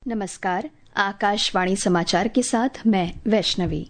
नमस्कार। आकाशवाणी समाचार के साथ मैं वैष्णवी।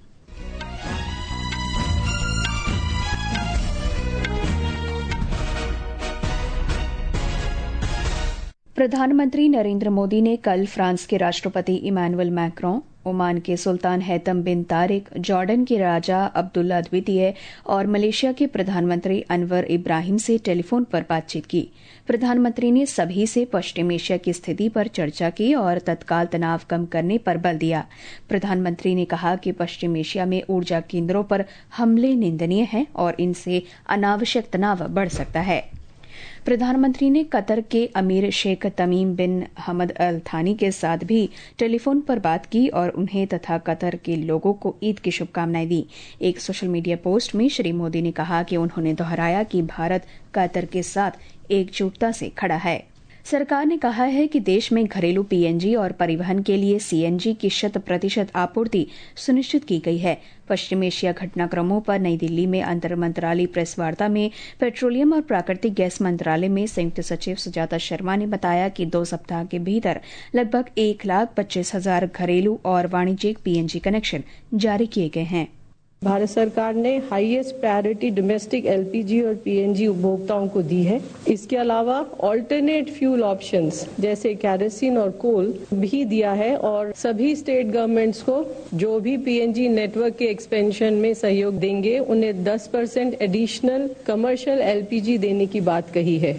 प्रधानमंत्री नरेंद्र मोदी ने कल फ्रांस के राष्ट्रपति इमैनुअल मैक्रों, ओमान के सुल्तान हैतम बिन तारिक, जॉर्डन के राजा अब्दुल्ला द्वितीय और मलेशिया के प्रधानमंत्री अनवर इब्राहिम से टेलीफोन पर बातचीत की। प्रधानमंत्री ने सभी से पश्चिम एशिया की स्थिति पर चर्चा की और तत्काल तनाव कम करने पर बल दिया। प्रधानमंत्री ने कहा कि पश्चिम एशिया में ऊर्जा केंद्रों पर हमले निंदनीय हैं और इनसे अनावश्यक तनाव बढ़ सकता है। प्रधानमंत्री ने कतर के अमीर शेख तमीम बिन हमद अल थानी के साथ भी टेलीफोन पर बात की और उन्हें तथा कतर के लोगों को ईद की शुभकामनाएं दी। एक सोशल मीडिया पोस्ट में श्री मोदी ने कहा कि उन्होंने दोहराया कि भारत कतर के साथ एकजुटता से खड़ा है। सरकार ने कहा है कि देश में घरेलू पीएनजी और परिवहन के लिए सीएनजी की 100% आपूर्ति सुनिश्चित की गई है। पश्चिम एशिया घटनाक्रमों पर नई दिल्ली में अंतर मंत्रालय प्रेस वार्ता में पेट्रोलियम और प्राकृतिक गैस मंत्रालय में संयुक्त सचिव सुजाता शर्मा ने बताया कि 2 सप्ताह के भीतर लगभग 1,25,000 घरेलू और वाणिज्यिक पीएनजी कनेक्शन जारी किए गए हैं। भारत सरकार ने हाईएस्ट प्रायोरिटी डोमेस्टिक एलपीजी और पीएनजी उपभोक्ताओं को दी है। इसके अलावा ऑल्टरनेट फ्यूल ऑप्शंस जैसे केरोसिन और कोल भी दिया है और सभी स्टेट गवर्नमेंट्स को जो भी पीएनजी नेटवर्क के एक्सपेंशन में सहयोग देंगे उन्हें 10% एडिशनल कमर्शियल एलपीजी देने की बात कही है।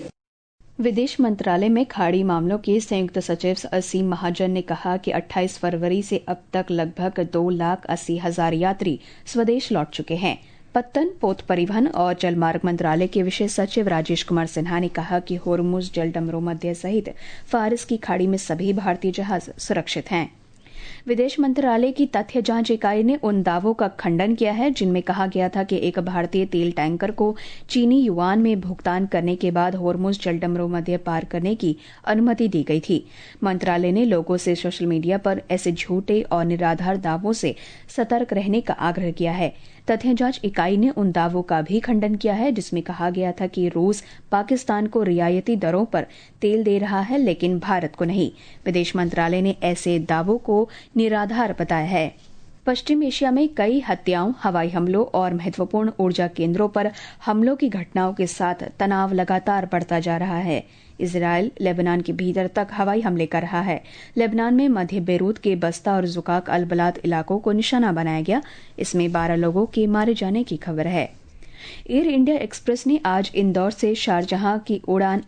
विदेश मंत्रालय में खाड़ी मामलों के संयुक्त सचिव असीम महाजन ने कहा कि 28 फरवरी से अब तक लगभग 2,80,000 यात्री स्वदेश लौट चुके हैं। पत्तन, पोत परिवहन और जलमार्ग मंत्रालय के विशेष सचिव राजेश कुमार सिन्हा ने कहा कि होर्मुज जलडमरू मध्य सहित फारस की खाड़ी में सभी भारतीय जहाज सुरक्षित हैं। विदेश मंत्रालय की तथ्य जांच इकाई ने उन दावों का खंडन किया है जिनमें कहा गया था कि एक भारतीय तेल टैंकर को चीनी युआन में भुगतान करने के बाद होर्मुज जलडमरू मध्य पार करने की अनुमति दी गई थी। मंत्रालय ने लोगों से सोशल मीडिया पर ऐसे झूठे और निराधार दावों से सतर्क रहने का आग्रह किया है। तथ्य जांच इकाई ने उन दावों का भी खंडन किया है जिसमें कहा गया था कि रूस पाकिस्तान को रियायती दरों पर तेल दे रहा है लेकिन भारत को नहीं। विदेश मंत्रालय ने ऐसे दावों को निराधार बताया है। पश्चिम एशिया में कई हत्याओं, हवाई हमलों और महत्वपूर्ण ऊर्जा केंद्रों पर हमलों की घटनाओं के साथ तनाव लगातार बढ़ता जा रहा है। इजरायल लेबनान के भीतर तक हवाई हमले कर रहा है। लेबनान में मध्य बेरूत के बस्ता और जुकाक अल-बलाद इलाकों को निशाना बनाया गया। इसमें 12 लोगों के मारे जाने की खबर है। एयर इंडिया एक्सप्रेस ने आज इंदौर से शारजहां की उड़ान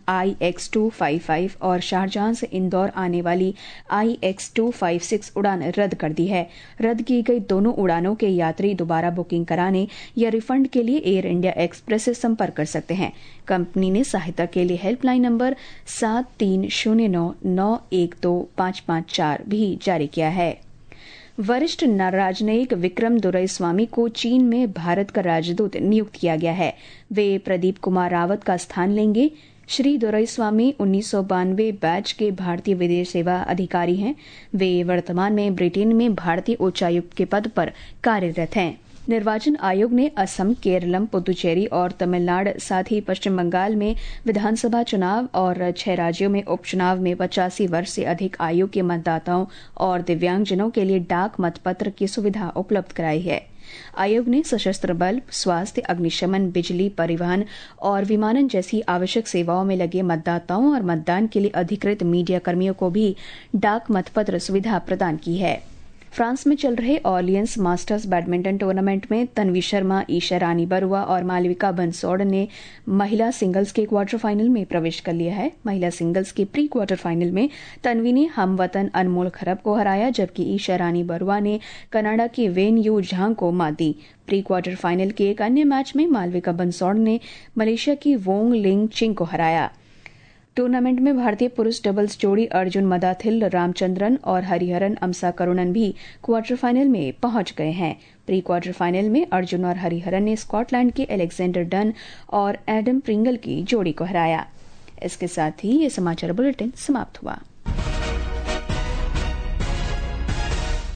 IX255 और शारजहां से इंदौर आने वाली IX256 उड़ान रद्द कर दी है। रद्द की गई दोनों उड़ानों के यात्री दोबारा बुकिंग कराने या रिफंड के लिए एयर इंडिया एक्सप्रेस से संपर्क कर सकते हैं। कंपनी ने सहायता के लिए हेल्पलाइन नंबर 7309912554 भी जारी किया है। वरिष्ठ राजनयिक विक्रम दोरईस्वामी को चीन में भारत का राजदूत नियुक्त किया गया है। वे प्रदीप कुमार रावत का स्थान लेंगे। श्री दोरईस्वामी 1992 बैच के भारतीय विदेश सेवा अधिकारी हैं। वे वर्तमान में ब्रिटेन में भारतीय उच्चायुक्त के पद पर कार्यरत हैं। निर्वाचन आयोग ने असम, केरलम, पुदुचेरी और तमिलनाडु साथ ही पश्चिम बंगाल में विधानसभा चुनाव और 6 राज्यों में उपचुनाव में 85 वर्ष से अधिक आयु के मतदाताओं और दिव्यांगजनों के लिए डाक मतपत्र की सुविधा उपलब्ध कराई है। आयोग ने सशस्त्र बल, स्वास्थ्य, अग्निशमन, बिजली, परिवहन और विमानन जैसी आवश्यक सेवाओं में लगे मतदाताओं और मतदान के लिए अधिकृत मीडिया कर्मियों को भी डाक मतपत्र सुविधा प्रदान की है। फ्रांस में चल रहे ऑलियंस मास्टर्स बैडमिंटन टूर्नामेंट में तन्वी शर्मा, ईशा रानी बरुआ और मालविका बंसोड़ ने महिला सिंगल्स के क्वार्टर फाइनल में प्रवेश कर लिया है। महिला सिंगल्स के प्री क्वार्टर फाइनल में तन्वी ने हमवतन अनमोल खरब को हराया जबकि ईशा रानी बरुआ ने कनाडा की वेन यू झांग को मात दी। प्री क्वार्टर फाइनल के एक अन्य मैच में मालविका बंसोड़ ने मलेशिया की वोंग लिंग चिंग को हराया। टूर्नामेंट में भारतीय पुरुष डबल्स जोड़ी अर्जुन मदाथिल रामचंद्रन और हरिहरन अमसा करुणन भी क्वार्टर फाइनल में पहुंच गए हैं। प्री क्वार्टर फाइनल में अर्जुन और हरिहरन ने स्कॉटलैंड के अलेक्जेंडर डन और एडम प्रिंगल की जोड़ी को हराया। इसके साथ ही ये समाचार बुलेटिन समाप्त हुआ।